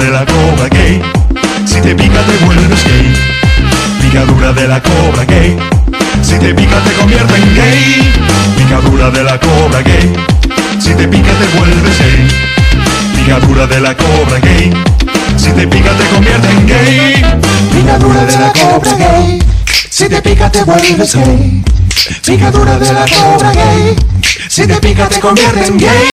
de la cobra gay. Si te pica te vuelves gay. Picadura de la cobra gay. Si te pica te convierte en gay. Picadura de la cobra gay. Si te pica te vuelves gay. Picadura de la cobra gay. Si te pica te convierte en gay. Picadura de la cobra gay. Si te pica te vuelves gay. Picadura de la cobra gay. Si te pica te convierte en gay.